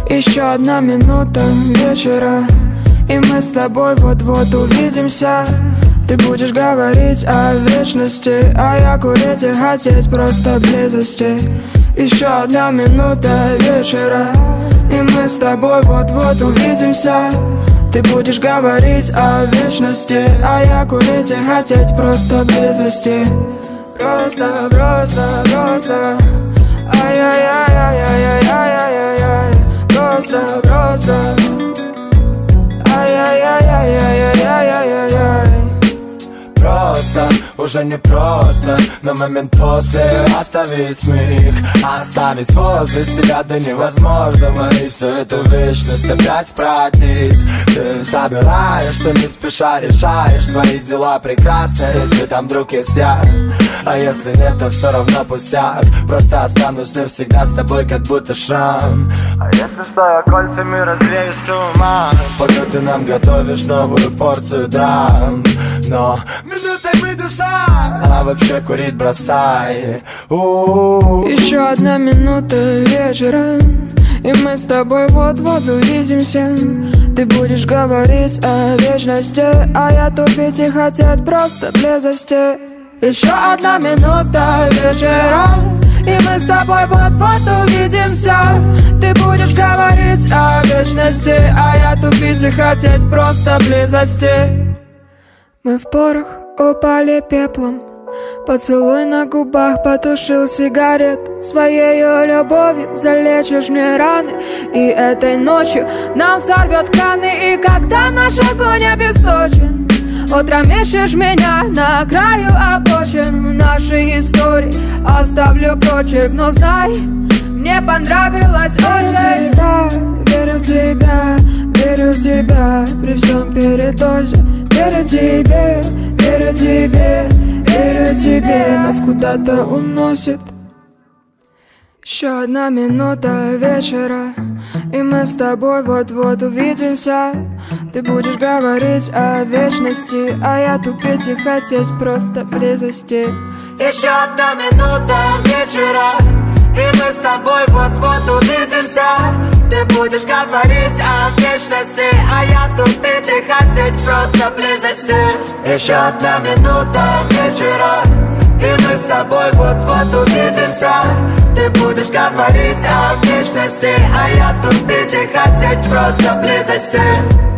Еще одна минута вечера, и мы с тобой вот-вот увидимся. Ты будешь говорить о вечности, а я курить и хотеть просто близости. Еще одна минута вечера, и мы с тобой вот-вот увидимся. Ты будешь говорить о вечности, а я курить и хотеть просто близости. Просто, просто, просто. Ай-яй-яй-яй-яй-яй-яй-яй. Просто, просто. Ай-яй-яй-яй-яй-яй-яй-яй. Просто, уже не просто, но момент после оставить миг, оставить возле себя до невозможного. И всю эту вечность опять продлить. Ты собираешься, не спеша решаешь свои дела прекрасно, если там вдруг есть я. А если нет, то все равно пустяк. Просто останусь навсегда с тобой, как будто шрам. А если что, я кольцами развеюсь туман, пока ты нам готовишь новую порцию драм. Но минутой мы душа, а вообще курить бросай. Еще одна минута вечера, и мы с тобой вот-вот увидимся. Ты будешь говорить о вечности, а я тупить и хотеть просто близости. Еще одна минута вечера, и мы с тобой вот-вот увидимся. Ты будешь говорить о вечности, а я тупить и хотеть просто близости. Мы в порох упали пеплом, поцелуй на губах потушил сигарету. Своею любовью залечишь мне раны, и этой ночью нам сорвет краны. И когда наш огонь обесточен, утром ищешь меня на краю обочин. В нашей истории оставлю прочерк, но знай, мне понравилось очень. Верю в тебя, верю в тебя, при всем передозе. Верю тебе, верю тебе, верю тебе, нас куда-то уносит. Еще одна минута вечера, и мы с тобой вот-вот увидимся. Ты будешь говорить о вечности, а я тупить и хотеть просто близости. Еще одна минута вечера, и мы с тобой вот-вот увидимся. Ты будешь говорить о вечности, а я тупить и хотеть просто близости. Еще одна минута вечера, и мы с тобой вот-вот увидимся. Ты будешь говорить о вечности, а я тупить и хотеть просто близости.